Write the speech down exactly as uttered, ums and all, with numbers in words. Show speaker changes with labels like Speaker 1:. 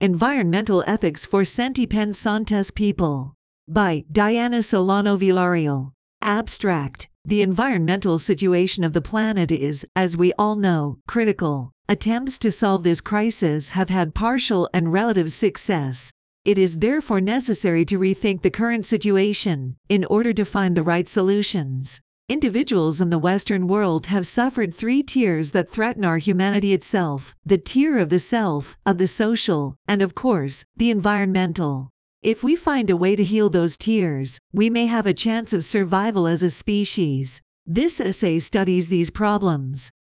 Speaker 1: Environmental Ethics for Sentipensantes People. By Diana Solano Villarreal. Abstract. The environmental situation of the planet is, as we all know, critical. Attempts to solve this crisis have had partial and relative success. It is therefore necessary to rethink the current situation in order to find the right solutions. Individuals in the Western world have suffered three tiers that threaten our humanity itself: the tier of the self, of the social, and of course, the environmental. If we find a way to heal those tiers, we may have a chance of survival as a species. This essay studies these problems.